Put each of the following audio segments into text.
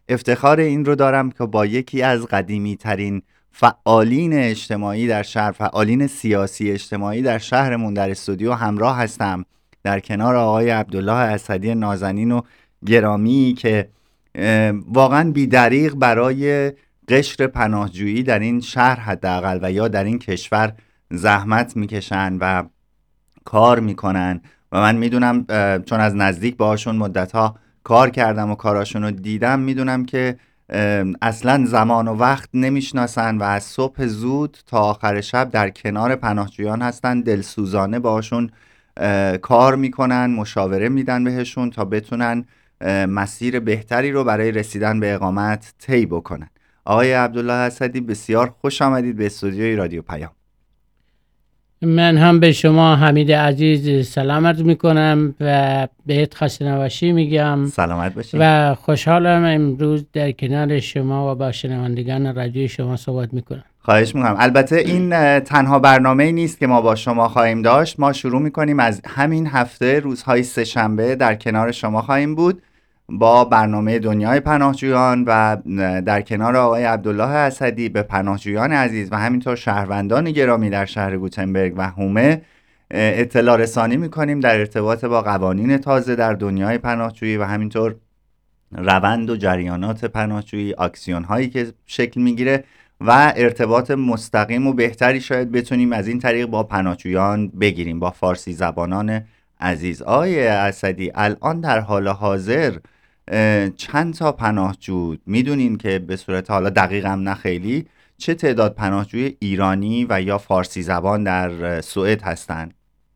افتخار این رو دارم که با یکی از قدیمی ترین فعالین اجتماعی در شهر، فعالین سیاسی اجتماعی در شهرمون در استودیو همراه هستم، در کنار آقای عبدالله اسدی نازنین و گرامی که واقعا بی‌دریغ برای قشر پناهجویی در این شهر حداقل و یا در این کشور زحمت میکشن و کار میکنن و من میدونم چون از نزدیک باهاشون مدتها کار کردم و کاراشون رو دیدم، میدونم که اصلا زمان و وقت نمیشناسن و از صبح زود تا آخر شب در کنار پناهجویان هستن، دلسوزانه باهاشون کار میکنن، مشاوره میدن بهشون تا بتونن مسیر بهتری رو برای رسیدن به اقامت طی بکنن. آقای عبدالله اسدی بسیار خوش آمدید به استودیوی رادیو پیام. من هم به شما حمید عزیز سلام عرض میکنم و بهت خسته نباشی میگم. سلامت باشید. و خوشحالم امروز در کنار شما و با شنوندگان رادیو شما صحبت میکنم. خواهش میکنم. البته این تنها برنامه نیست که ما با شما خواهیم داشت. ما شروع میکنیم از همین هفته روزهای سه شنبه در کنار شما خواهیم بود با برنامه دنیای پناهجویان و در کنار آقای عبدالله اسدی به پناهجویان عزیز و همینطور شهروندان گرامی در شهر گوتنبرگ و هومه اطلاع رسانی میکنیم در ارتباط با قوانین تازه در دنیای پناهجویی و همینطور روند و جریانات پناهجویی، آکسیون هایی که شکل میگیره و ارتباط مستقیم و بهتری شاید بتونیم از این طریق با پناهجویان بگیریم، با فارسی زبانان عزیز. آقای اسدی، الان در حال حاضر چند تا پناهجو میدونین که به صورت حالا دقیقم نه خیلی چه تعداد پناهجوی ایرانی و یا فارسی زبان در سوئد هستن؟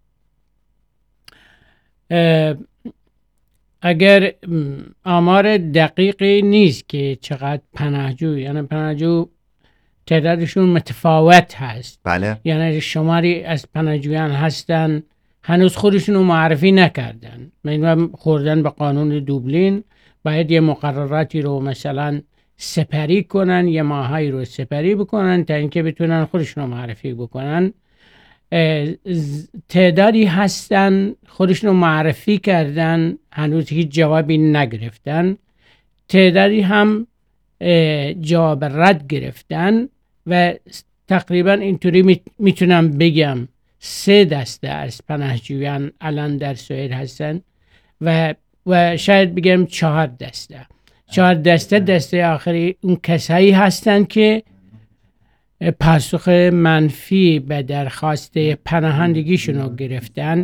اگر آمار دقیقی نیست که چقدر پناهجو، یعنی پناهجو تعدادشون متفاوت هست. بله. یعنی شماری از پناهجویان هستن هنوز خودشون رو معرفی نکردن، مثلا خوردن به قانون دوبلین، باید یه مقرراتی رو مثلا سپری کنن، یه ماهایی رو سپری بکنن تا اینکه بتونن خودشون رو معرفی بکنن. تعدادی هستن خودشون رو معرفی کردن هنوز هیچ جوابی نگرفتن، تعدادی هم جواب رد گرفتن و تقریبا اینطوری میتونم بگم 3 دسته از پناهجویان الان در سوئد هستن و شاید بگم 4 دسته. 4 دسته آخری اون کسایی هستن که پاسخ منفی به درخواست پناهندگیشون رو گرفتن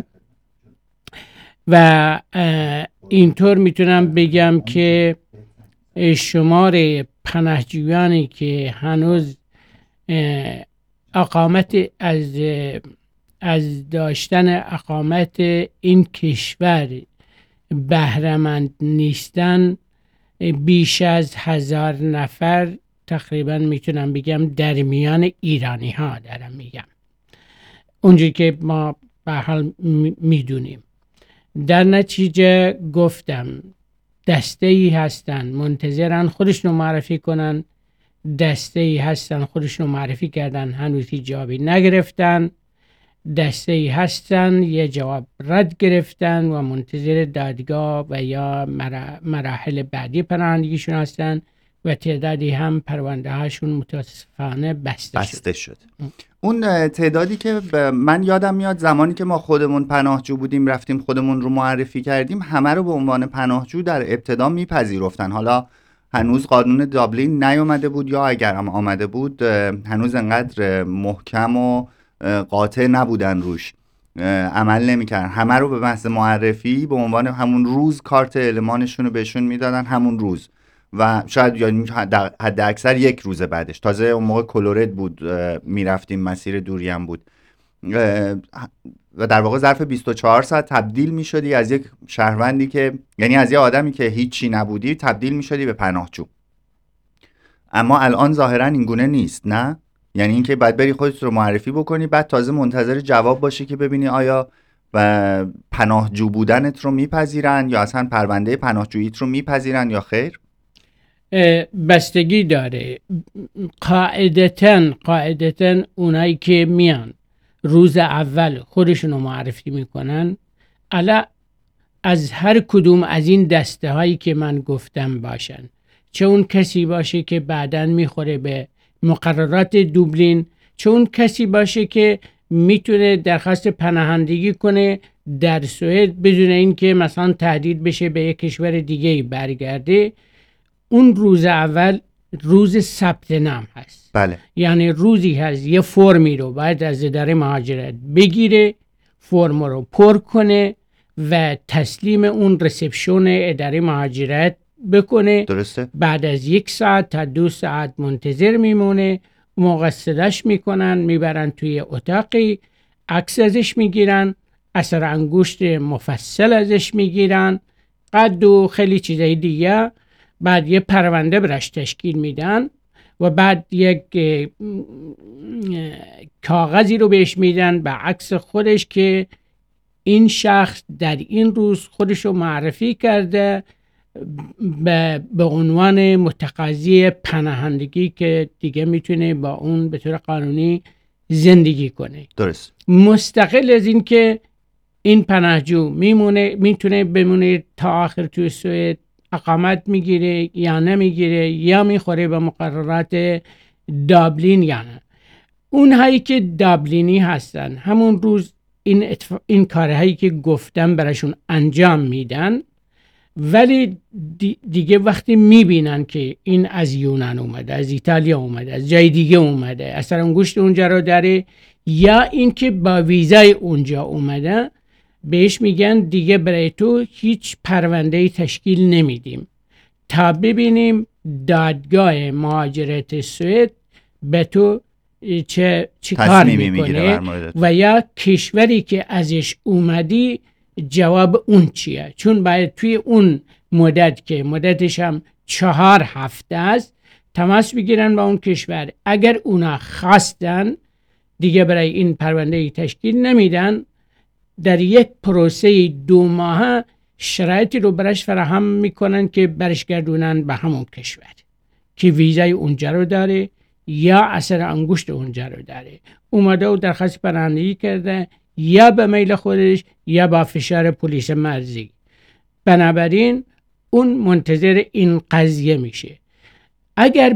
و اینطور میتونم بگم که شمار پناهجویانی که هنوز اقامت از داشتن اقامت این کشور بهره‌مند نیستن بیش از 1000 نفر تقریبا میتونم بگم در میان ایرانی ها دارم میگم، اونجوری که ما به حال میدونیم. در نتیجه گفتم دسته ای هستن منتظرن خودشونو معرفی کنن، دسته ای هستن خودشونو معرفی کردن هنوز هیچ جوابی نگرفتن، دسته ای هستن یه جواب رد گرفتن و منتظر دادگاه و یا مراحل بعدی پناهندگیشون هستن و تعدادی هم پرونده هاشون متاسفانه بسته شد. اون تعدادی که من یادم میاد زمانی که ما خودمون پناهجو بودیم رفتیم خودمون رو معرفی کردیم، همه رو به عنوان پناهجو در ابتدا میپذیرفتن. حالا هنوز قانون دابلین نیومده بود یا اگر هم آمده بود هنوز انقدر محکم و قاطع نبودن روش، عمل نمیکردن. همه رو به محض معرفی به عنوان همون روز کارت المانشون رو بهشون میدادن، همون روز و شاید یعنی حد اکثر 1 روز بعدش. تازه اون موقع کلورد بود میرفتیم، مسیر دوری هم بود و در واقع ظرف 24 ساعت تبدیل میشدی از یک شهروندی که یعنی از یک آدمی که هیچی نبودی تبدیل میشدی به پناهجو. اما الان ظاهرا این گونه نیست، نه؟ یعنی اینکه بعد بری خودت رو معرفی بکنی بعد تازه منتظر جواب باشی که ببینی آیا و پناهجو بودنت رو میپذیرن یا اصلا پرونده پناهجوییت رو میپذیرن یا خیر. بستگی داره. قاعدتاً اونایی که میان روز اول خودشونو معرفی میکنن الا از هر کدوم از این دسته هایی که من گفتم باشن، چه اون کسی باشه که بعداً میخوره به مقررات دوبلین، چه اون کسی باشه که میتونه درخواست پناهندگی کنه در سوئد بدون اینکه مثلا تهدید بشه به یک کشور دیگه برگرده. اون روز اول روز ثبت نام هست. بله. یعنی روزی هست یه فرمی رو باید از اداره مهاجرت بگیره، فرم رو پر کنه و تسلیم اون رسپشن اداره مهاجرت بکنه. درسته. بعد از 1 ساعت تا 2 ساعت منتظر میمونه. موقع صداش میکنن، میبرن توی اتاقی، عکس ازش میگیرن، اثر انگشت مفصل ازش میگیرن، قد و خیلی چیزای دیگه. بعد یه پرونده براش تشکیل میدن و بعد یک کاغذی رو بهش میدن به عکس خودش که این شخص در این روز خودش رو معرفی کرده به عنوان متقاضی پناهندگی که دیگه میتونه با اون به طور قانونی زندگی کنه. درست. مستقل از این که این پناهجو میتونه بمونه تا آخر توی سوئد، اقامت میگیره یا نمیگیره، یا میخوره به مقررات دابلین یا نه. اون هایی که دابلینی هستن همون روز این کارهایی که گفتم براشون انجام میدن، ولی دیگه وقتی میبینن که این از یونان اومده، از ایتالیا اومده، از جای دیگه اومده، اثر انگشت اونجا رو داره، یا اینکه با ویزای اونجا اومده، بهش میگن دیگه برای تو هیچ پرونده‌ای تشکیل نمیدیم تا ببینیم دادگاه مهاجرت سوئد به تو چه کار میکنه و یا کشوری که ازش اومدی جواب اون چیه. چون باید توی اون مدت که مدتش هم 4 هفته است تماس بگیرن با اون کشور. اگر اونا خواستن دیگه برای این پرونده تشکیل نمیدن، در یک پروسه 2 ماهه شرایطی رو برش فراهم میکنن که برش گردونن به همون کشور که ویزای اونجا رو داره یا اثر انگشت اونجا رو داره، اومده و درخواست پناهندگی کرده یا به میل خودش یا با فشار پلیس مرزی. بنابراین اون منتظر این قضیه میشه. اگر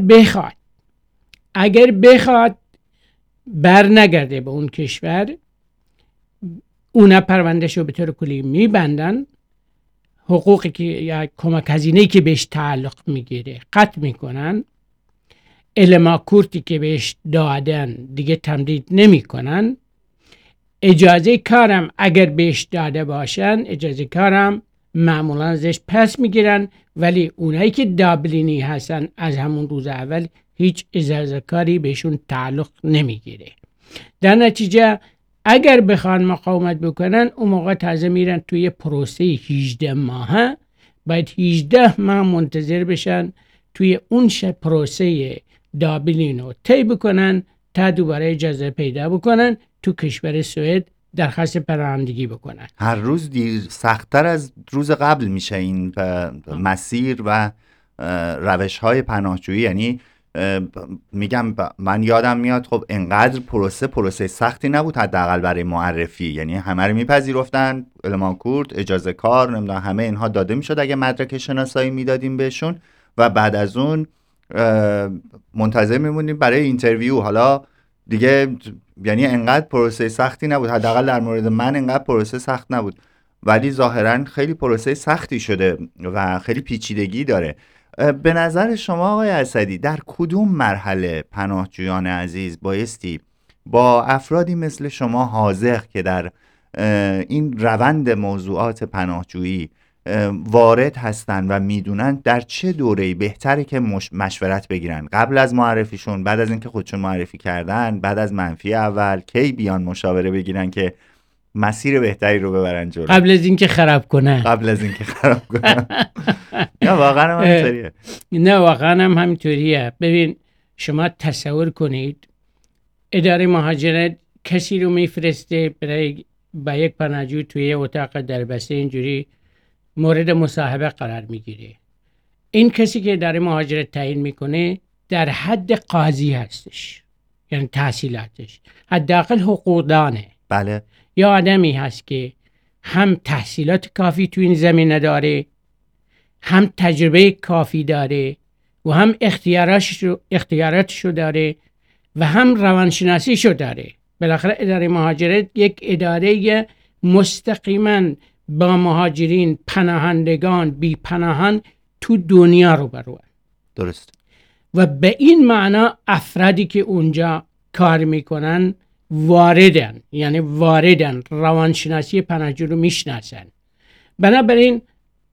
بخواد بر نگرده به اون کشور، اونا پروندهش رو به طور کلی میبندن، حقوقی که یا کمک هزینه‌ای که بهش تعلق میگیره قطع میکنن، الماکورتی که بهش دادن دیگه تمدید نمیکنن، اجازه کارم اگر بهش داده باشن اجازه کارم معمولا ازش پس میگیرن، ولی اونایی که دابلینی هستن از همون روز اول هیچ اجازه کاری بهشون تعلق نمیگیره. در نتیجه اگر بخوان مقاومت بکنن اون موقع تازه میرن توی پروسه 18 ماهه، باید 18 ماه منتظر بشن توی اون پروسه دابلین رو طی بکنن تا دوباره اجازه پیدا بکنن تو کشور سوئد درخواست پناهندگی بکنن. هر روز سخت‌تر از روز قبل میشه این مسیر و روش‌های پناهجویی. یعنی میگم من یادم میاد خب انقدر پروسه سختی نبود حداقل برای معرفی، یعنی همه رو میپذیرفتن، الماکورت، اجازه کار، نمیدونم همه اینها داده میشد اگه مدرک شناسایی میدادیم بهشون و بعد از اون منتظر میمونیم برای اینترویو. حالا دیگه یعنی انقدر پروسه سختی نبود، حداقل در مورد من انقدر پروسه سخت نبود، ولی ظاهرا خیلی پروسه سختی شده و خیلی پیچیدگی داره. به نظر شما آقای اسدی در کدوم مرحله پناهجویان عزیز بایستی با افرادی مثل شما حاذق که در این روند موضوعات پناهجویی وارد هستن و میدونن در چه دوره‌ای بهتره که مشورت بگیرن؟ قبل از معرفیشون، بعد از اینکه خودشون معرفی کردن، بعد از منفی اول، کی بیان مشاوره بگیرن که مسیر بهتری رو ببرن جلو؟ قبل از اینکه خراب کنن. نه واقعا هم همینطوریه. نه واقعا هم همینطوریه. ببین شما تصور کنید اداره مهاجرت کسی رو میفرسته برای با یک پناهجو توی اتاق دربسته اینجوری مورد مصاحبه قرار میگیره. این کسی که اداره مهاجرت تعیین میکنه در حد قاضی هستش، یعنی تحصیلاتش حداقل حقوقدانه. بله. یا آدمی هست که هم تحصیلات کافی تو این زمینه داره، هم تجربه کافی داره، و هم اختیاراتشو داره و هم روانشناسیشو داره. بالاخره اداره مهاجرت یک اداره مستقیما با مهاجرین، پناهندگان، بی پناهان تو دنیا رو بروه. درست. و به این معنا افرادی که اونجا کار میکنن واردن، یعنی واردن، روانشناسی پناهجو رو میشناسن. بنابراین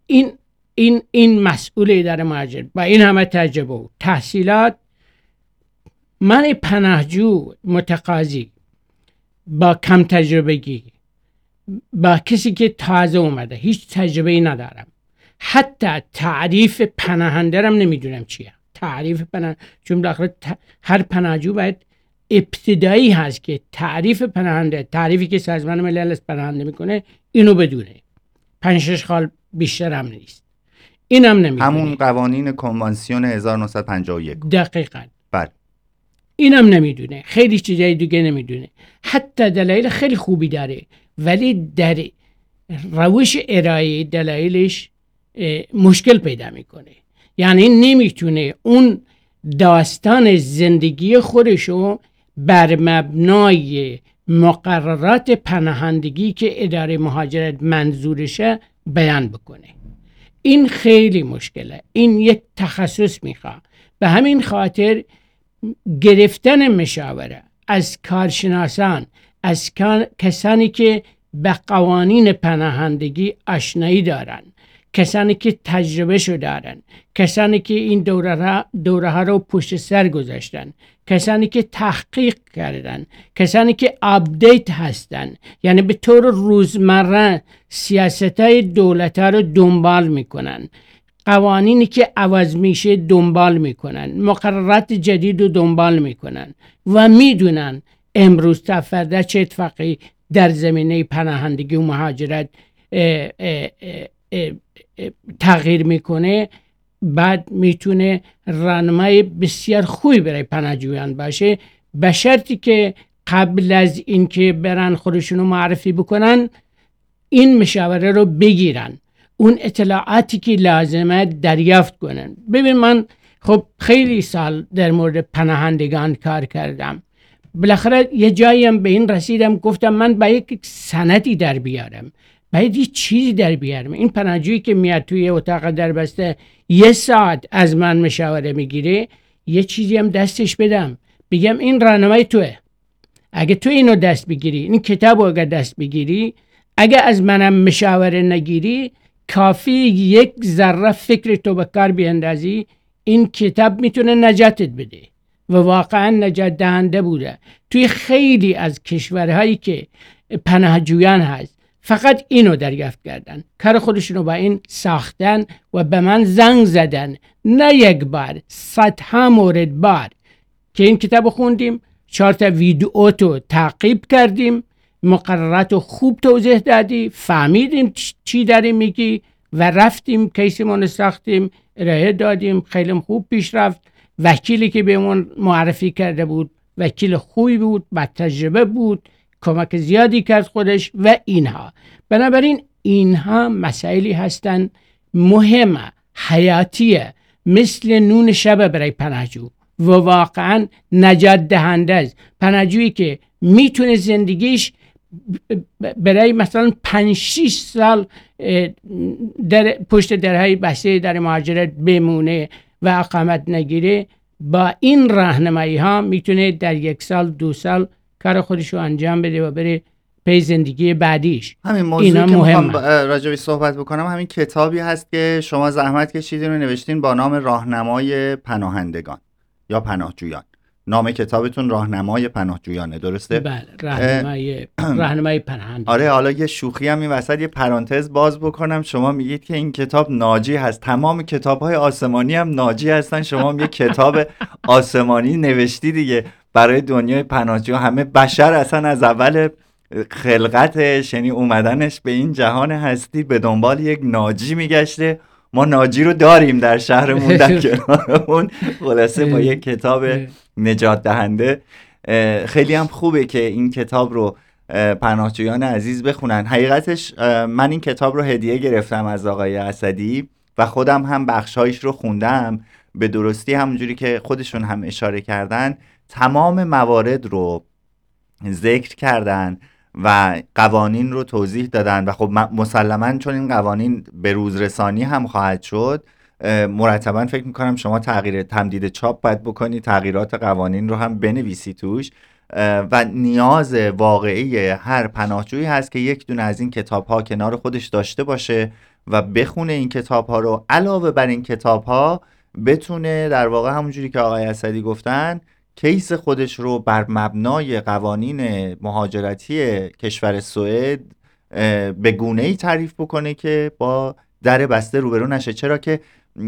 این مسئول اداره مهاجرت با این همه تجربه و تحصیلات، من پناهجو متقاضی با کم تجربگی، با کسی که تازه اومده هیچ تجربه‌ای ندارم، حتی تعریف پناهنده رم نمیدونم چیه. تعریف پناهنده، چون بالاخره هر پناهجو باید ابتدایی هست که تعریف پناهنده، تعریفی که سازمان ملل پناهنده میکنه، اینو بدونه. 5-6 خال بیشتر هم نیست. اینم نمیدونه. همون قوانین کنوانسیون 1951. دقیقاً. بله. اینم نمیدونه. خیلی چیزای دیگه نمیدونه. حتی دلایل خیلی خوبی داره، ولی در روش ارائه دلایلش مشکل پیدا میکنه. یعنی نمیتونه اون داستان زندگی خودشو بر مبنای مقررات پناهندگی که اداره مهاجرت منظورشه بیان بکنه. این خیلی مشکله. این یک تخصص میخواد. به همین خاطر گرفتن مشاوره از کارشناسان، از کسانی که به قوانین پناهندگی آشنایی دارن، کسانی که تجربه شو دارن، کسانی که این دوره ها رو پشت سر گذاشتن، کسانی که تحقیق کردن، کسانی که آپدیت هستن، یعنی به طور روزمره سیاستهای دولت ها رو دنبال میکنن، قوانینی که عوض میشه دنبال میکنن، مقررات جدید رو دنبال میکنن و میدونن امروز تا فردا چه اتفاقی در زمینه پناهندگی و مهاجرت تغییر میکنه. بعد میتونه راهنمای بسیار خوبی برای پناهجویان باشه، به شرطی که قبل از اینکه برن خودشونو معرفی بکنن این مشاوره رو بگیرن، اون اطلاعاتی که لازمه دریافت کنن. ببین من خب خیلی سال در مورد پناهندگان کار کردم. بالاخره یه جاییم به این رسیدم، گفتم من باید یک سندی در بیارم، باید یه چیزی در بیارم. این پناهجویی که میاد توی اتاق دربسته 1 ساعت از من مشاوره میگیره، یه چیزی هم دستش بدم، بگم این راهنمای توه، اگه تو اینو دست بگیری، این کتابو اگه دست بگیری، اگه از منم مشاوره نگیری، کافی 1 ذره فکر تو به کار بیندازی، این کتاب میتونه نجاتت بده. و واقعا نجات دهنده بوده. توی خیلی از کشورهایی که پناهجویان هست فقط اینو دریافت کردن، کار خودشونو با این ساختن و به من زنگ زدن، نه 1 بار، 100 مورد بار که این کتاب خوندیم، 4 تا ویدئو تو تعقیب کردیم، مقررات رو خوب توضیح دادی، فهمیدیم چی داری میگی و رفتیم کیسمون ساختیم، ارائه دادیم، خیلی خوب پیش رفت. وکیلی که بهمون معرفی کرده بود وکیل خوبی بود، با تجربه بود، کمک زیادی کرد خودش و اینها. بنابراین اینها مسائلی هستن مهمه، حیاتیه، مثل نون شب برای پناهجو و واقعا نجات دهنده است. پناهجویی که میتونه زندگیش برای مثلا 5-6 سال در پشت درهای بسته در مهاجرت بمونه و اقامت نگیره، با این راهنمایی ها میتونه در 1 سال 2 سال کار خودشو انجام بده و بره پی زندگی بعدیش. همین موضوعی که میخوام راجعش صحبت بکنم همین کتابی هست که شما زحمت کشیدین و نوشتین با نام راهنمای پناهندگان یا پناهجویان. نام کتابتون راهنمای پناهجویانه، درسته؟ بله، راهنمای پناهندگان. آره، حالا یه شوخی هم این وسط یه پرانتز باز بکنم. شما میگید که این کتاب ناجی هست، تمام کتاب‌های آسمانی هم ناجی هستن، شما هم یه کتاب آسمانی نوشتی دیگه برای دنیای پناهجو. همه بشر اصلا از اول خلقتش، یعنی اومدنش به این جهان هستی، به دنبال یک ناجی میگشته. ما ناجی رو داریم در شهرمون، در کنارمون. خلاصه با یک کتاب نجات دهنده. خیلی هم خوبه که این کتاب رو پناهجویان عزیز بخونن. حقیقتش من این کتاب رو هدیه گرفتم از آقای اسدی و خودم هم بخشایش رو خوندم. به درستی همونجوری که خودشون هم اشاره کردن تمام موارد رو ذکر کردن و قوانین رو توضیح دادن و خب مسلماً چون این قوانین به روز رسانی هم خواهد شد، مرتباً فکر میکنم شما تمدید چاپ باید بکنی، تغییرات قوانین رو هم بنویسی توش و نیاز واقعی هر پناهجویی هست که یک دونه از این کتاب ها کنار خودش داشته باشه و بخونه این کتاب ها رو. علاوه بر این کتاب ها بتونه در واقع همونجوری که آقای اسدی گفتن کیس خودش رو بر مبنای قوانین مهاجرتی کشور سوئد به گونه‌ای تعریف بکنه که با در بسته روبرو نشه. چرا که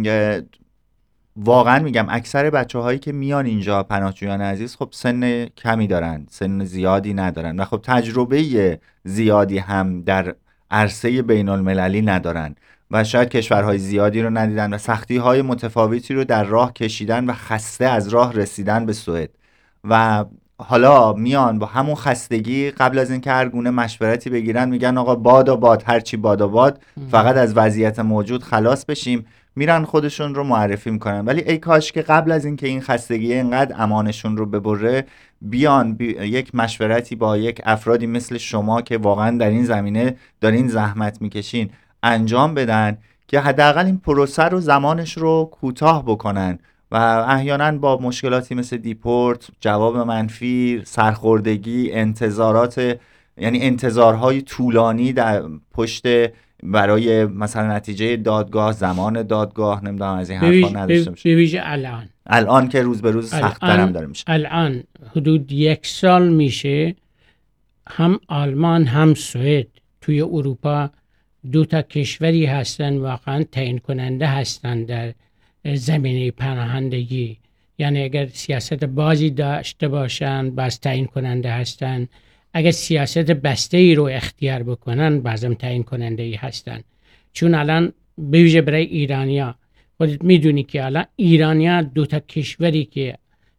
واقعا میگم اکثر بچه هایی که میان اینجا پناهجویان عزیز خب سن کمی دارن، سن زیادی ندارن و خب تجربه زیادی هم در عرصه بین المللی ندارن و شاید کشورهای زیادی رو ندیدن و سختی های متفاوتی رو در راه کشیدن و خسته از راه رسیدن به سوئد و حالا میان با همون خستگی قبل از اینکه هر گونه مشورتی بگیرن میگن آقا باد و باد، هرچی باد و باد، فقط از وضعیت موجود خلاص بشیم، میرن خودشون رو معرفی میکنن. ولی ای کاش که قبل از اینکه این خستگی اینقدر امانشون رو ببره بیان یک مشورتی با یک افرادی مثل شما که واقعا در این زمینه دارین زحمت میکشین انجام بدن که حداقل این پروسه رو زمانش رو کوتاه بکنن و احیانا با مشکلاتی مثل دیپورت، جواب منفی، سرخوردگی، یعنی انتظارهای طولانی در پشت برای مثلا نتیجه دادگاه، زمان دادگاه، نمیدونم از این حرفا نداشته باشه. بویژه الان که روز به روز سخت‌تر هم داره میشه. الان حدود 1 سال میشه هم آلمان هم سوئد توی اروپا 2 کشوری هستن واقعا تعیین کننده هستن در زمینه پناهندگی. یعنی اگر سیاست بازی داشته باشن باز تعیین کننده هستن، اگر سیاست بسته ای رو اختیار بکنن بازم تعیین کننده ای هستن. چون الان به ویژه برای ایرانیا خودت میدونی که الان ایرانیا 2 کشوری که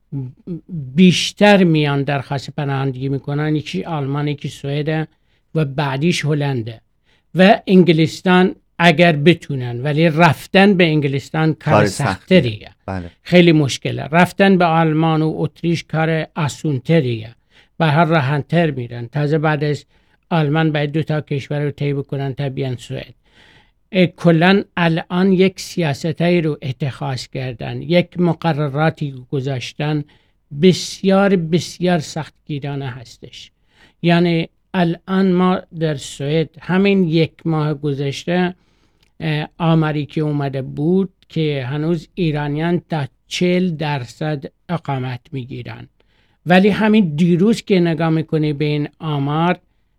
بیشتر میان درخواست پناهندگی میکنن، یکی آلمان یکی سوئد و بعدیش هلنده و انگلستان اگر بتونن، ولی رفتن به انگلستان کار سخت‌تریه. بله. خیلی مشکله. رفتن به آلمان و اتریش کار آسون‌تریه، به هر راحت‌تر میرن. تازه بعد از آلمان باید 2 کشور رو طی بکنن تا بیان سوئد. کلن الان یک سیاستایی رو اتخاذ کردن، یک مقرراتی گذاشتن بسیار بسیار سختگیرانه هستش. یعنی الان ما در سوئد همین 1 ماه گذشته آماری که اومده بود که هنوز ایرانیان تا 40% اقامت میگیرن، ولی همین دیروز که نگاه میکنی به این آمار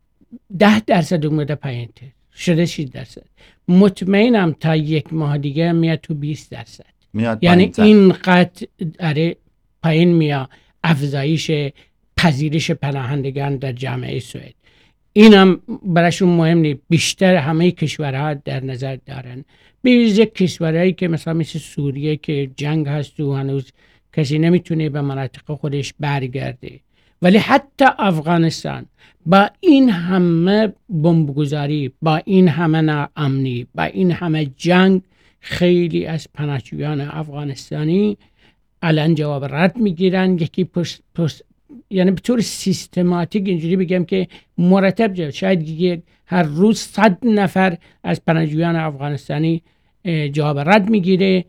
10% اومده پایین شده 6%. مطمئنم تا 1 ماه دیگه میاد تو 20%. یعنی اینقدر پایین میاد افزایش پذیرش پناهندگان در جامعه سوئد. اینم براشون مهم نیست. بیشتر همه کشورها در نظر دارن، به ویژه کشورهایی که مثلا سوریه که جنگ هست و هنوز کسی نمیتونه به مناطق خودش برگرده. ولی حتی افغانستان با این همه بمبگذاری، با این همه ناامنی، با این همه جنگ، خیلی از پناهجویان افغانستانی الان جواب رد میگیرن. یکی یعنی به طور سیستماتیک اینجوری بگم که مرتب شاید هر روز 100 نفر از پناهجویان افغانستانی جواب رد میگیره،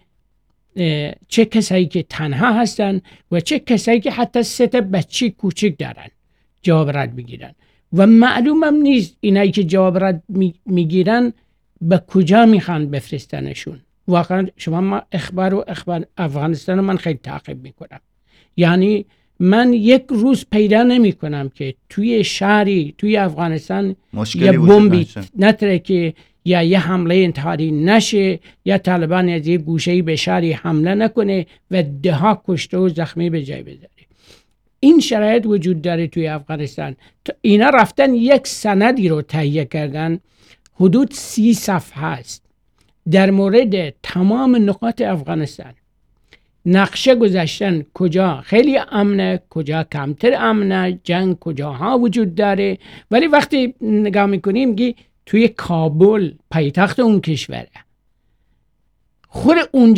چه کسایی که تنها هستن و چه کسایی که حتی 3 بچه کوچک دارن جواب رد میگیرن و معلومم نیست اینایی که جواب رد میگیرن به کجا میخوان بفرستنشون. واقعا شما اخبار افغانستان من خیلی تعقیب میکنم. یعنی من 1 روز پیدا نمی کنم که توی شهری توی افغانستان یه بمبی نترکه یا یه حمله انتحاری نشه یا طالبان از یه گوشه‌ای به شهری حمله نکنه و 10 کشته و زخمی به جای بذاره. این شرایط وجود داره توی افغانستان. اینا رفتن یک سندی رو تهیه کردن، حدود 30 صفحه است، در مورد تمام نقاط افغانستان نقشه گذاشتن، کجا خیلی امنه، کجا کمتر امنه، جنگ کجاها وجود داره. ولی وقتی نگاه میکنیم که توی کابل پایتخت اون کشوره، خود اونجا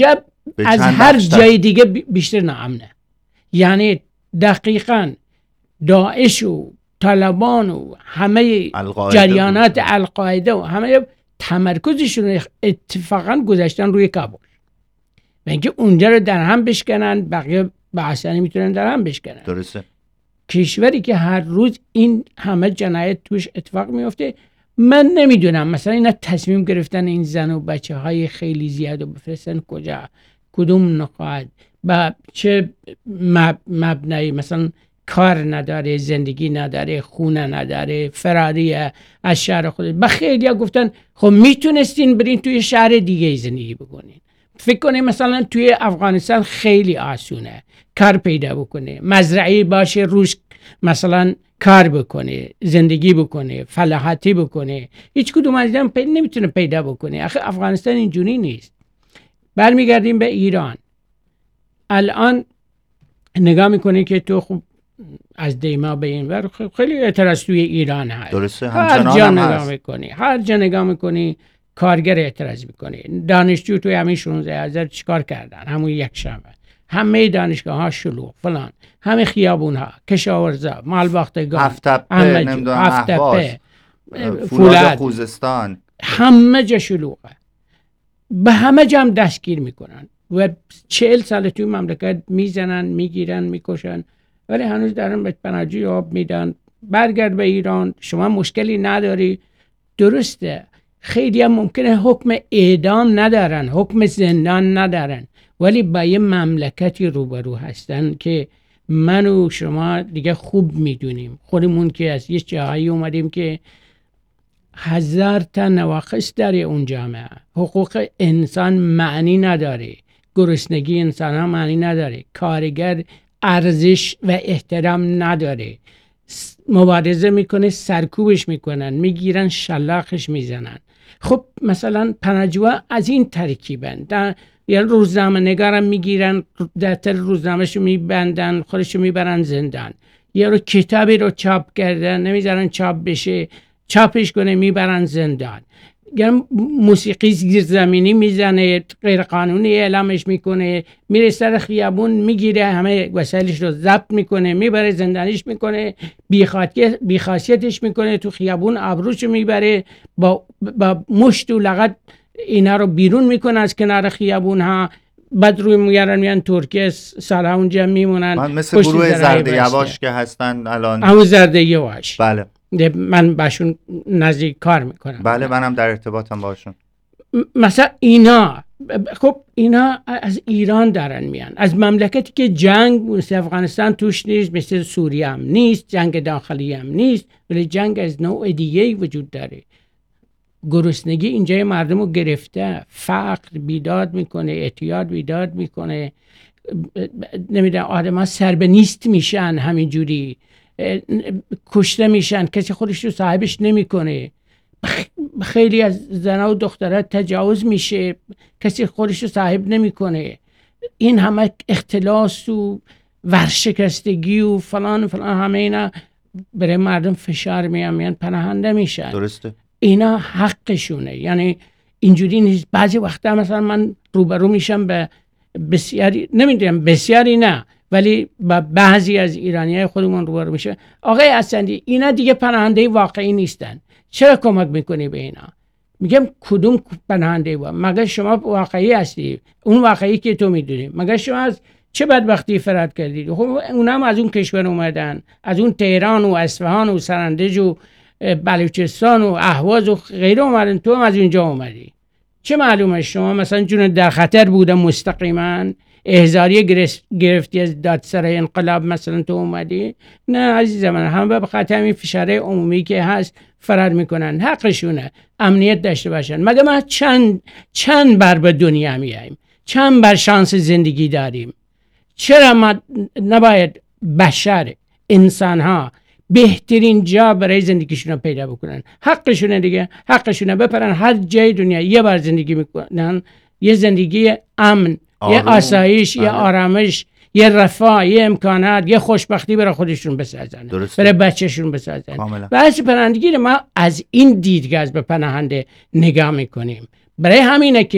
از هر جای دیگه بیشتر ناامنه. یعنی دقیقاً داعش و طالبان و همه جریانات القاعده و همه تمرکزشون اتفاقاً گذاشتن روی کابل و اینکه اونجا رو در هم بشکنن، بقیه بحثانی میتونن در هم بشکنن. درسته. کشوری که هر روز این همه جنایت توش اتفاق میفته، من نمیدونم مثلا اینا تصمیم گرفتن این زن و بچه های خیلی زیاد رو بفرستن کجا، کدوم نقاط، با چه مبنایی، مثلا کار نداره، زندگی نداره، خونه نداره، فراریه از شهر خود. با خیلی ها گفتن خب میتونستین برین توی شهر دیگه زندگی بکنین. فکر کنه مثلا توی افغانستان خیلی آسونه کار پیدا بکنه، مزرعی باشه روش مثلا کار بکنه، زندگی بکنه، فلاحاتی بکنه. هیچ کدوم از اینا نمیتونه پیدا بکنه. آخه افغانستان اینجوری نیست. برمیگردیم به ایران. الان نگاه میکنه که تو خب از دیما به این ور خیلی اعتراض توی ایران هست. درسته. هر جا نگاه میکنی، هر جا نگاه میکنی کارگر اعتراض میکنه. دانشجو توی همین 16,000 چیکار کردن همون یک شنبه؟ همه دانشگاه ها شلوغ فلان، همه خیابون ها، کشاورزا، مالباختگان، هفت‌تپه، فولاد خوزستان، همه جا شلوغه. به همه جا هم دستگیر میکنن و 40 سال توی مملکت میزنن، میگیرن، میکشن، ولی هنوز دارن به پناهجوی آب میدن. برگرد به ایران، شما مشکلی نداری. درسته خیلی هم ممکنه حکم اعدام ندارن، حکم زندان ندارن، ولی با یه مملکتی روبرو هستن که من و شما دیگه خوب میدونیم، خودمون که از یه جاهایی اومدیم که 1000 تا نواقص داره اون جامعه. حقوق انسان معنی نداره، گرسنگی انسان ها معنی نداره، کارگر ارزش و احترام نداره. مبارزه میکنه سرکوبش میکنن، میگیرن شلاقش میزنن. خب مثلا پناهجوها از این ترکیبن، یعنی روزنامه نگارم میگیرن، دفتر روزنامهشو میبندن، خودشو میبرن زندان. یا رو کتابی رو چاپ کردن نمیذارن چاپ بشه، چاپش کنه میبرن زندان. یعنی موسیقی زیرزمینی میزنه، غیر قانونی اعلامش میکنه، میره سر خیابون میگیره همه وسایلش رو ضبط میکنه، میبره زندانیش میکنه، بیخاصیتش میکنه، تو خیابون آبروشو میبره، با مشت و لغت اینا رو بیرون میکنه از کنار خیابون ها. بعد روی میارن ترکیه، سالها اونجا میمونن. مثل گروه زرده یواش که هستن الان. همون زرده یواش. بله. من باشون نزدیک کار میکنم. بله منم در ارتباطم باشون. مثلا اینا خب اینا از ایران دارن میان، از مملکتی که جنگ مثل افغانستان توش نیست، مثل سوریه هم نیست، جنگ داخلی هم نیست، ولی جنگ از نوع دیگه وجود داره. گرسنگی اینجای مردم رو گرفته، فقر بیداد میکنه، اعتیاد بیداد میکنه، نمیدونم آدم ها سر به نیست میشن، همینجوری کشته میشن، کسی خودش رو صاحبش نمیکنه. خیلی از زنها و دخترها تجاوز میشه، کسی خودش رو صاحب نمیکنه. این همه اختلاس و ورشکستگی و فلان همه اینا برای مردم فشار میان پناهنده میشن. درسته. اینا حقشونه. یعنی اینجوری نیست. بعضی وقتا مثلا من روبرو میشم به بسیاری، نمیدونم بسیاری نه، ولی با بعضی از ایرانیای خودمون روبرو میشه، آقای اسندی اینا دیگه پناهنده واقعی نیستن، چرا کمک میکنی به اینا؟ میگم کدوم پناهنده مگه شما واقعی هستی؟ اون واقعی که تو میدونی، مگه شما از چه بدبختی فرار کردید؟ خب اونم از اون کشور اومدن، از اون تهران و اصفهان و سرندج و بلوچستان و اهواز و غیره اومدن، تو هم از اونجا اومدی. چه معلومه شما مثلا جون در خطر بوده مستقیما، احضاریه گرفتی از دادسرای انقلاب مثلا تو اومدی؟ نه عزیز من، همه به خاطر همین فشار عمومی که هست فرار میکنن. حقشونه امنیت داشته باشن. مگه ما چند بار به دنیا میاییم، چند بار شانس زندگی داریم؟ چرا ما نباید بشر، انسان ها بهترین جا برای زندگیشون رو پیدا بکنن؟ حقشونه دیگه، حقشونه بپرن هر جای دنیا یه بار زندگی میکنن، یه زندگی امن، یه آسایش، یه آرامش، یه رفاه، یه امکانات، یه خوشبختی برای خودشون بسازن، برای بچهشون بسازن. بحث پناهندگی ما از این دیدگاه به پناهنده نگاه میکنیم. برای همینه که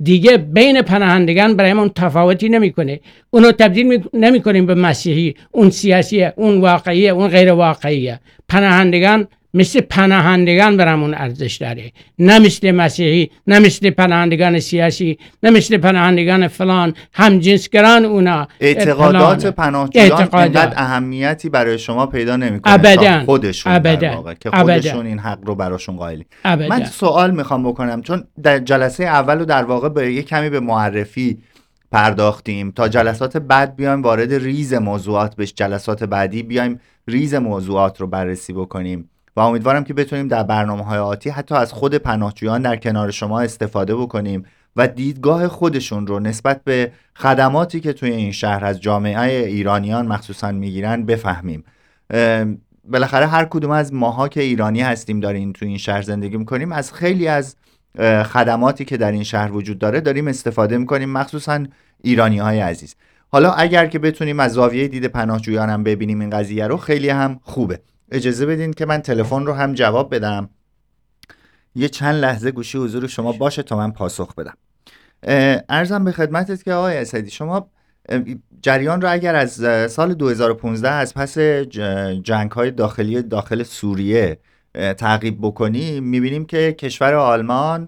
دیگه بین پناهندگان برایمون تفاوتی نمیکنه. اونو تبدیل نمیکنیم به مسیحی، اون سیاسیه، اون واقعیه، اون غیر واقعیه. پناهندگان مثل پناهندگان برامون ارزش داره، نه مثل مسیحی، نه مثل پناهندگان سیاسی، نه مثل پناهندگان فلان همجنسگران. اونا اعتقادات پناهجویان اینقدر اهمیتی برای شما پیدا نمیکنه تا خودشون در واقع که خودشون این حق رو براشون قائلی. من سوال میخوام بکنم، چون در جلسه اول رو در واقع به یک کمی به معرفی پرداختیم، تا جلسات بعد بیایم وارد ریز موضوعات بش، جلسات بعدی بیایم ریز موضوعات رو بررسی بکنیم و امیدوارم که بتونیم در برنامه‌های آتی حتی از خود پناهجویان در کنار شما استفاده بکنیم و دیدگاه خودشون رو نسبت به خدماتی که توی این شهر از جامعه ایرانیان مخصوصا میگیرن بفهمیم. بالاخره هر کدوم از ماها که ایرانی هستیم داریم توی این شهر زندگی میکنیم، از خیلی از خدماتی که در این شهر وجود داره داریم استفاده میکنیم، مخصوصا ایرانی‌های عزیز. حالا اگر که بتونیم از زاویه دید پناهجویانم ببینیم این قضیه رو، خیلی هم خوبه. اجازه بدین که من تلفن رو هم جواب بدم. یه چند لحظه گوشی حضور شما باشه تا من پاسخ بدم. عرضم به خدمتت که آقای اسدی، شما جریان رو اگر از سال 2015 از پس جنگ‌های داخل سوریه تعقیب بکنی، می‌بینیم که کشور آلمان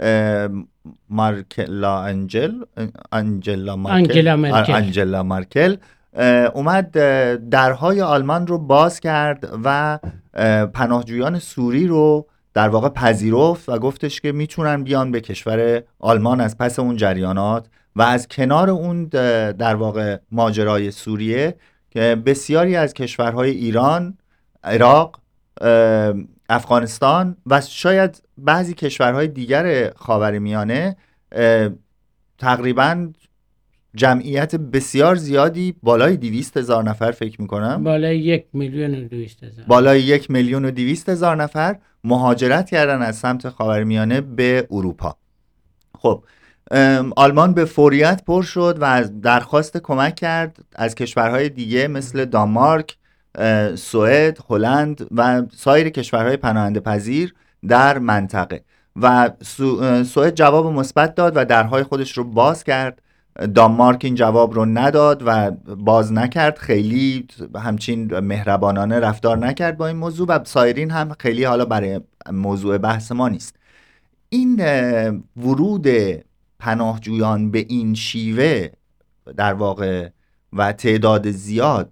آنجلا مارکل اومد درهای آلمان رو باز کرد و پناهجویان سوری رو در واقع پذیرفت و گفتش که میتونن بیان به کشور آلمان از پس اون جریانات و از کنار اون در واقع ماجرای سوریه که بسیاری از کشورهای ایران، عراق، افغانستان و شاید بعضی کشورهای دیگر خاورمیانه تقریباً جمعیت بسیار زیادی، بالای 200,000 نفر فکر میکنم، بالای 1,200,000 بالای 1,200,000 نفر مهاجرت کردن از سمت خاورمیانه به اروپا. خب آلمان به فوریت پر شد و از درخواست کمک کرد از کشورهای دیگه مثل دانمارک، سوئد، هلند و سایر کشورهای پناهنده پذیر در منطقه و سوئد جواب مثبت داد و درهای خودش رو باز کرد. دانمارک این جواب رو نداد و باز نکرد، خیلی همچین مهربانانه رفتار نکرد با این موضوع و سایرین هم خیلی حالا برای موضوع بحث ما نیست. این ورود پناهجویان به این شیوه در واقع و تعداد زیاد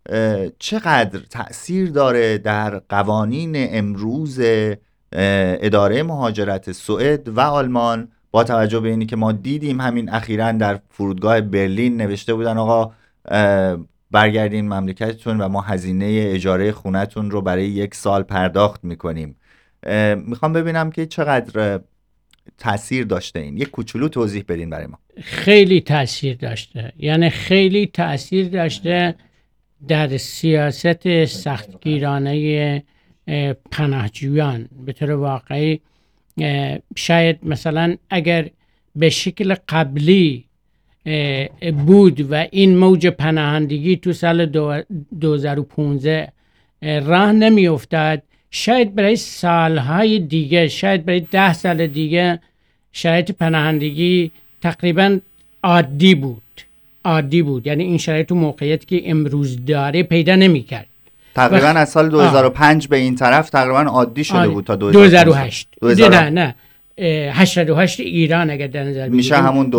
چقدر تأثیر داره در قوانین امروز اداره مهاجرت سوئد و آلمان، با توجه به اینی که ما دیدیم همین اخیراً در فرودگاه برلین نوشته بودن آقا برگردین مملکتتون و ما هزینه اجاره خونتون رو برای 1 سال پرداخت میکنیم. میخوام ببینم که چقدر تأثیر داشته این. یک کوچولو توضیح بدین برای ما. خیلی تأثیر داشته، یعنی خیلی تأثیر داشته در سیاست سختگیرانه پناهجویان. به طور واقعی شاید مثلا اگر به شکل قبلی بود و این موج پناهندگی تو سال 2015 راه نمی افتاد، شاید برای سالهای دیگه، شاید برای 10 سال دیگه شرایط پناهندگی تقریبا عادی بود. یعنی این شرایط و موقعیتی که امروز داره پیدا نمی کرد. تقریبا از سال 2005 به این طرف تقریبا عادی شده بود تا 2008. نه 88 ایران اگر در نظر میشه همون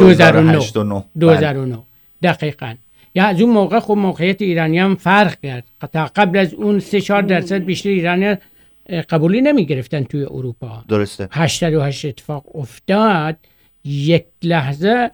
2008 دقیقاً. یا از اون موقع خب موقعیت ایرانیان فرق کرد. تا قبل از اون 3-4% بیشتر ایرانیان قبولی نمی گرفتن توی اروپا. درسته. 88 اتفاق افتاد، یک لحظه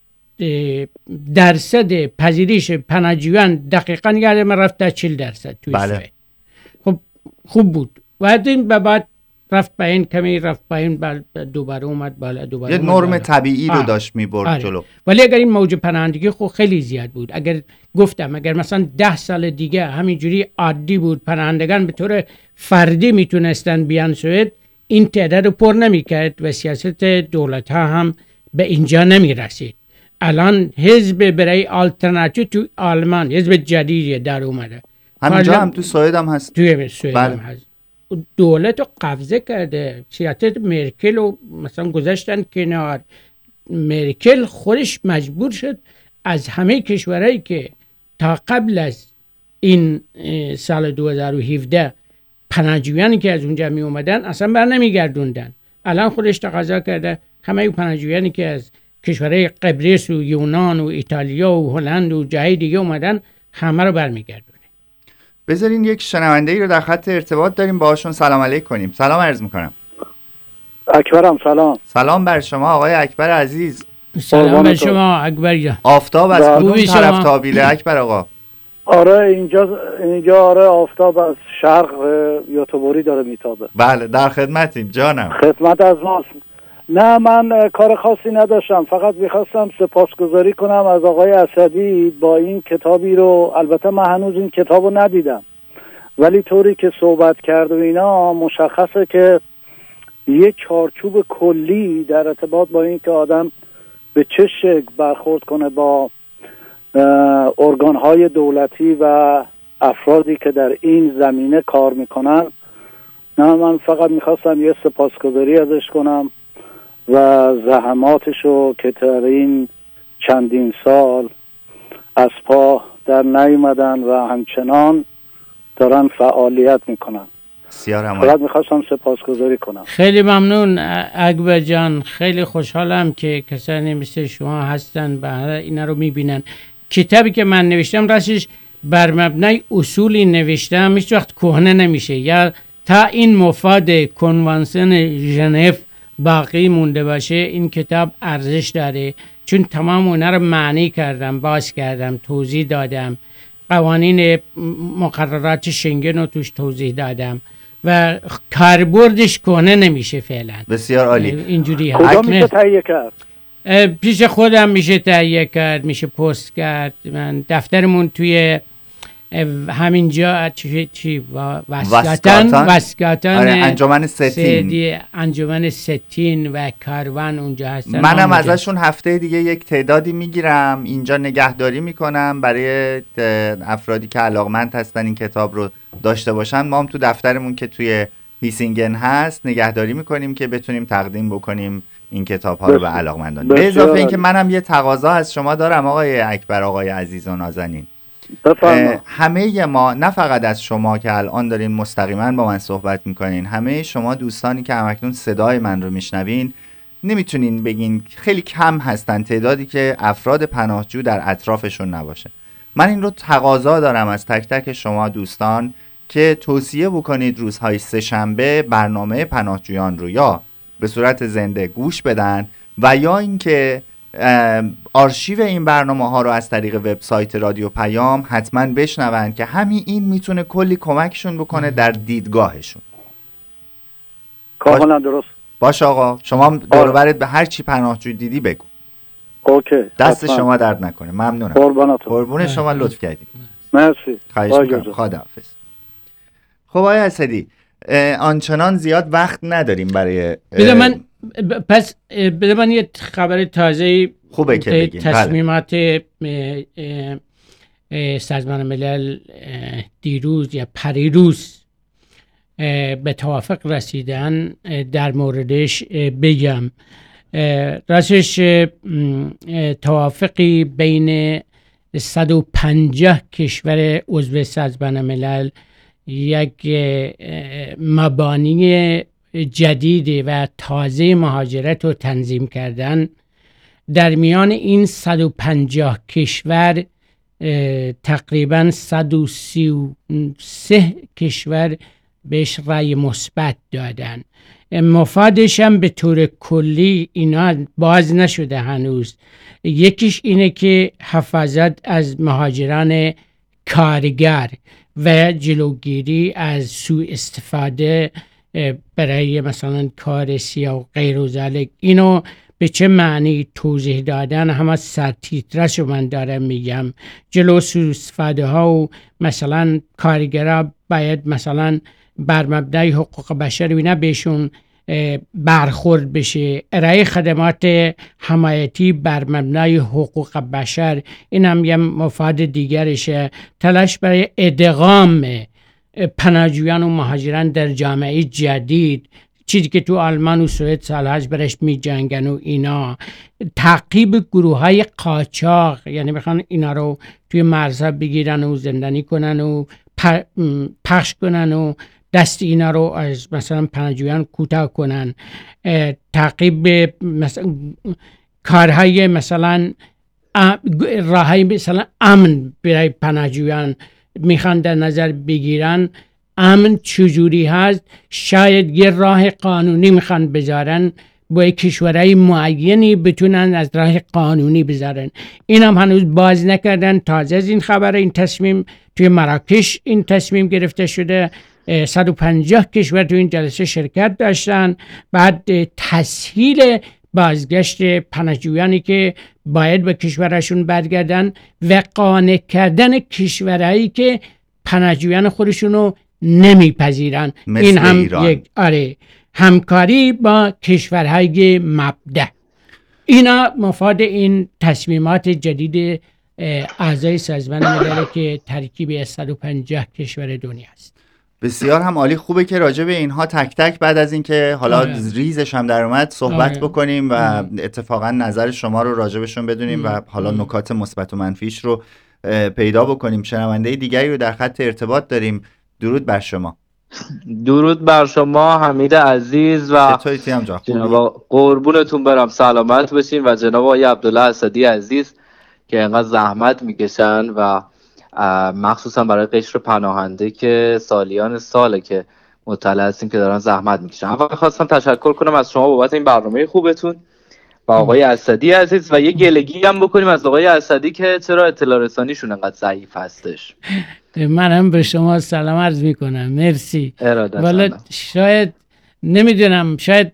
درصد پذیرش پناهجویان دقیقاً یادم رفت تا 40% توی سوئد. خب خوب بود. و این بعد رفت پایین، کمی رفت پایین، دوباره اومد بالا، دوباره یه نرم طبیعی رو داشت میبرد جلو. ولی اگر این موج پناهندگی خب خیلی زیاد بود، اگر مثلا 10 سال دیگه همینجوری عادی بود، پناهندگان به طور فردی میتونستن بیان سوئد، این تعداد رو پر نمیکرد و سیاست دولت ها هم به اینجا نمیرسید. الان حزب برای آلترناتیو تو آلمان، حزب جدیدی در اومده، همینجا هم تو سوئد هم هست. توی سوئد هم هست. دولت رو قبضه کرده، سیاست مرکل رو مثلا گذاشتن کنار، مرکل خودش مجبور شد از همه کشورهایی که تا قبل از این سال 2017 پناهجویانی که از اونجا می اومدن اصلا بر نمی گردوندن. الان خودش تقاضا کرده همه پناهجویانی که از کشورهای قبرس و یونان و ایتالیا و هلند و جای دیگه اومدن همه رو برمیگردونه. بذارین یک شنونده‌ای رو در خط ارتباط داریم باهاشون سلام علیک کنیم. سلام عرض میکنم. اکبرم سلام. سلام بر شما آقای اکبر عزیز. سلام بر شما اکبر جان. آفتاب از کدوم خوبی طرف شما؟ تابیده اکبر آقا؟ آره اینجا آره آفتاب از شرق یوتوبری داره میتابه. بله در خدمتیم جانم. خدمت از ماست. نه من کار خاصی نداشتم، فقط میخواستم سپاسگزاری کنم از آقای اسدی با این کتابی رو. البته من هنوز این کتاب رو ندیدم، ولی طوری که صحبت کرد و اینا مشخصه که یه چارچوب کلی در ارتباط با این که آدم به چه شکل برخورد کنه با ارگان‌های دولتی و افرادی که در این زمینه کار میکنن. نه من فقط میخواستم یه سپاسگزاری ازش کنم و زحماتشو که در این چندین سال از پا در نیومدن و همچنان دارن فعالیت میکنن. فقط میخواستم سپاسگزاری کنم. خیلی ممنون اکبر جان، خیلی خوشحالم که کسانی مثل شما هستن و اینا رو میبینن. کتابی که من نوشتم راستش بر مبنای اصولی نوشتم، هیچ وقت کهنه نمیشه، یا تا این مفاد کنوانسیون ژنو باقی مونده باشه این کتاب ارزش داره، چون تمام اونا رو معنی کردم، باز کردم، توضیح دادم، قوانین مقررات شنگن رو توش توضیح دادم و کاربردش کهنه نمیشه فعلا. بسیار عالی. اینجوری کجا میشه تهیه کرد؟ پیش خودم میشه تهیه کرد، میشه پست کرد. من دفترمون توی همینجا چی واسکاتن انجمن ستین، انجمن ستین و کاروان اونجا هستن. منم ازشون هفته دیگه یک تعدادی میگیرم اینجا نگهداری میکنم برای افرادی که علاقمند هستن این کتاب رو داشته باشن. ما هم تو دفترمون که توی هیسینگن هست نگهداری میکنیم که بتونیم تقدیم بکنیم این کتاب ها رو به علاقمندان. به اضافه اینکه منم یه تقاضا از شما دارم آقای اکبر، آقای عزیز و نازنین. همه ما، نه فقط از شما که الان دارین مستقیما با من صحبت میکنین، همه شما دوستانی که همکنون صدای من رو میشنوین، نمیتونین بگین خیلی کم هستن تعدادی که افراد پناهجو در اطرافشون نباشه. من این رو تقاضا دارم از تک تک شما دوستان که توصیه بکنید روزهای سه‌شنبه برنامه پناهجویان رو یا به صورت زنده گوش بدن و یا اینکه آرشیو این برنامه ها رو از طریق وبسایت رادیو پیام حتما بشنون که همین این میتونه کلی کمکشون بکنه در دیدگاهشون. کاملا درست. باش آقا، شما هم دور و برت به هر چی پناهجو دیدی بگو. اوکی. دست شما درد نکنه. ممنونم. قربون شما، لطف کردید. مرسی. خواهش می‌کنم. خداحافظ. خب آقای اسدی، آنچنان زیاد وقت نداریم برای بده من یه خبر تازه خوبه که بگیم. تصمیمات سازمان ملل دیروز یا پریروز به توافق رسیدن در موردش بگم. راستش توافقی بین 150 کشور عضو سازمان ملل یک مبانی جدید و تازه مهاجرت رو تنظیم کردن. در میان این 150 کشور تقریبا 133 کشور بهش رأی مثبت دادن. مفادش هم به طور کلی اینا باز نشده هنوز. یکیش اینه که حفاظت از مهاجران کارگر و جلوگیری از سوء استفاده برای مثلا کار سیاه و غیر و ذالک. اینو به چه معنی توضیح دادن، همه سرتیترش من دارم میگم. جلو سوء استفاده ها و مثلا کارگرها باید مثلا بر مبنای حقوق بشر و اینا بهشون برخورد بشه. ارائه خدمات حمایتی بر مبنای حقوق بشر، این هم یه مفاد دیگرشه. تلاش برای ادغام پناهجویان و مهاجران در جامعه جدید، چیزی که تو آلمان و سوئد سالهاست برش می جنگن و اینا، تعقیب گروه های قاچاق، یعنی بخوان اینا رو توی مرزها بگیرن و زندانی کنن و پخش کنن و دست اینا رو از مثلا پناهجویان کوتاه کنن، تعقیب مثلا کارهای مثلا راههای مثلا امن برای پناهجویان میخوان در نظر بگیرن. امن چجوری هست؟ شاید یه راه قانونی میخوان بذارن، با کشورهای معینی بتونن از راه قانونی بذارن. این هم هنوز باز نکردن. تازه از این خبر، این تصمیم توی مراکش این تصمیم گرفته شده. 150 کشور تو این جلسه شرکت داشتن. بعد تسهیل بازگشت پناهجویانی که باید به کشورشون برگردن و قانع کردن کشورهایی که پناهجویان خودشونو نمیپذیرن. این هم ایران. یک همکاری با کشورهای مبدأ. اینا مفاد این تصمیمات جدید اعضای سازمان ملل که ترکیب 150 کشور دنیا است. بسیار هم عالی. خوبه که راجع به اینها تک تک بعد از اینکه حالا ریزش هم در اومد صحبت بکنیم و اتفاقا نظر شما رو راجبشون بدونیم و حالا نکات مثبت و منفیش رو پیدا بکنیم. شنونده دیگری رو در خط ارتباط داریم. درود بر شما. درود بر شما حمید عزیز و جناب قربونتون برم، سلامت باشین، و جناب آقای عبدالله اسدی عزیز که اینقدر زحمت میکشن و مخصوصا برای قشر پناهنده که سالیان ساله که مطلع هستیم که دارن زحمت میکشن. اول خواستم تشکر کنم از شما بابت این برنامه خوبتون و آقای اسدی عزیز و یه گلگی هم بکنیم از آقای اسدی که چرا اطلاع رسانیشون انقدر ضعیف هستش. منم به شما سلام عرض میکنم. مرسی. والا شاید نمیدونم، شاید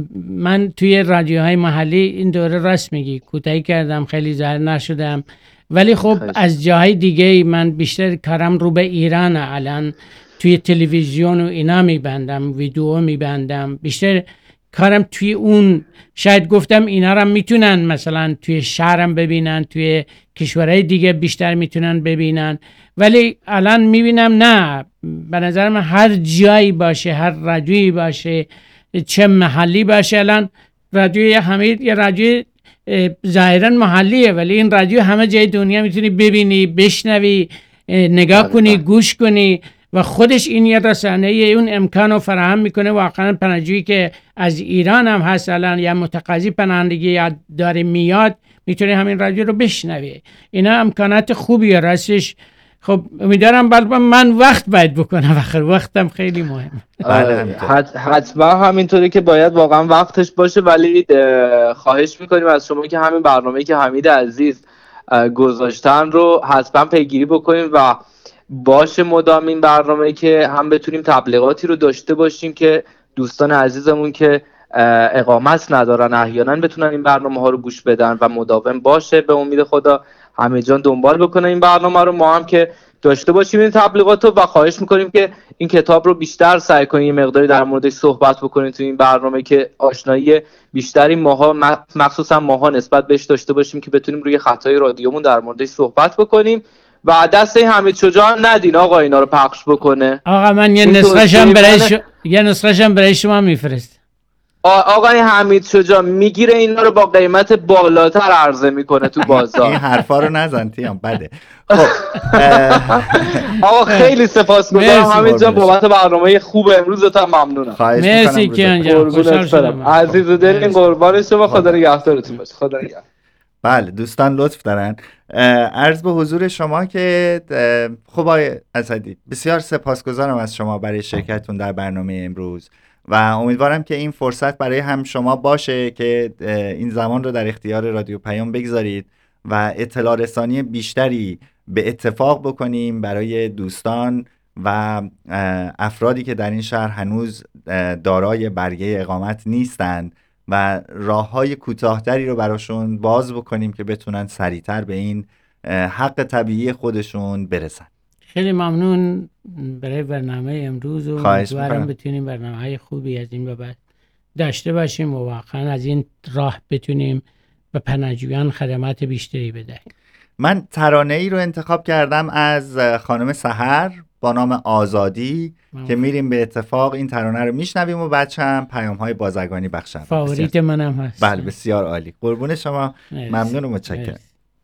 من توی رادیوهای محلی این دوره راست میگی کوتاهی کردم، خیلی ظاهر نشدم، ولی خب از جاهای دیگه من بیشتر کارم رو به ایران، الان توی تلویزیون و اینا میبندم، ویدیو میبندم، بیشتر کارم توی اون. شاید گفتم اینا رو میتونن مثلا توی شهرم ببینن، توی کشورهای دیگه بیشتر میتونن ببینن، ولی الان میبینم نه، به نظر من هر جایی باشه، هر رادیویی باشه، چه محلی باشه. الان رادیوی حمید یه رادیو ظاهرا محلیه، ولی این رادیو همه جای دنیا میتونی ببینی، بشنوی، نگاه کنی، گوش کنی و خودش این یه رسانه اون امکان رو فراهم میکنه. واقعا پناهجویی که از ایران هم هست الان یا متقاضی پناهندگی یا داره میاد میتونه همین رادیو رو بشنوه. اینا امکانات خوبیه راستش. خب امیدوارم من وقت باید بکنم، آخر وقتم خیلی مهم. حتما همینطوری که باید واقعا وقتش باشه، ولی خواهش میکنیم از شما که همین برنامه‌ای که حمید عزیز گذاشتن رو حتما پیگیری بکنیم و باشه مدام این برنامه‌ای که هم بتونیم تبلیغاتی رو داشته باشیم که دوستان عزیزمون که اقامت ندارن احیانا بتونن این برنامه‌ها رو گوش بدن و مداوم باشه. به امید خدا همه جان دنبال بکنه این برنامه رو، ما هم که داشته باشیم این تبلیغات رو، و خواهش میکنیم که این کتاب رو بیشتر سعی کنیم یه مقداری در موردش صحبت بکنیم تو این برنامه که آشنایی بیشتری ماها مخصوصا ماها نسبت بهش داشته باشیم که بتونیم روی خطای رادیومون در موردش صحبت بکنیم و دست حمید شجاع ندین آقا اینا رو پخش بکنه. آقا من یه نسخه‌شم برای شما میفرست. آقای حمید شجاع میگیره اینا رو با قیمت بالاتر عرضه میکنه تو بازار. این حرفا رو نزن تیام بده. خب آقا خیلی سپاسگزارم حمید جان بابت برنامه خوب امروزتون. ممنونم. مرسی کیان جان، خوشحال شدم. عزیز و دلین قربان شما. خدا نگهدارتون باشه. خدا نگهدار. بله دوستان لطف دارن. عرض به حضور شما که خب آقای اسدی بسیار سپاسگزارم از شما برای شرکتتون در برنامه امروز و امیدوارم که این فرصت برای هم شما باشه که این زمان رو در اختیار رادیو پیام بگذارید و اطلاع رسانی بیشتری به اتفاق بکنیم برای دوستان و افرادی که در این شهر هنوز دارای برگه اقامت نیستند و راه‌های کوتاه‌تری رو براشون باز بکنیم که بتونن سریعتر به این حق طبیعی خودشون برسن. خیلی ممنون برای برنامه امروز و امیدوارم بتونیم برنامه‌های خوبی از این به بعد داشته باشیم و واقعا از این راه بتونیم به پناهجویان خدمات بیشتری بدهیم. من ترانه‌ای رو انتخاب کردم از خانم سحر با نام آزادی که میریم به اتفاق این ترانه رو میشنویم و بچه هم پیام‌های بازرگانی بخشن. فاوریت منم هست. بله بسیار عالی، قربون شما، مرسی. ممنون و متشکرم. مرسی.